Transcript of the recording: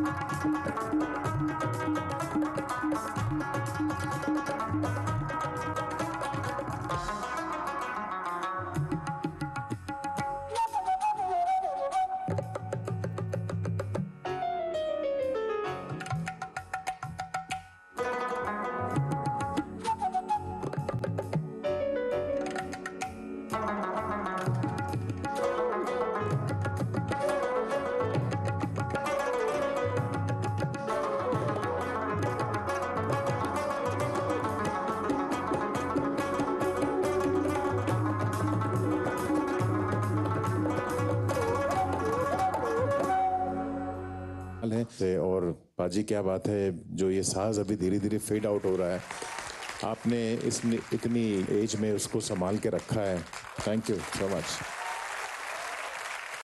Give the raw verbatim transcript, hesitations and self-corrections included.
है। और पाजी क्या बात है, जो ये साज अभी धीरे धीरे फेड आउट हो रहा है, आपने इस इतनी एज में उसको संभाल के रखा है। Thank you so much.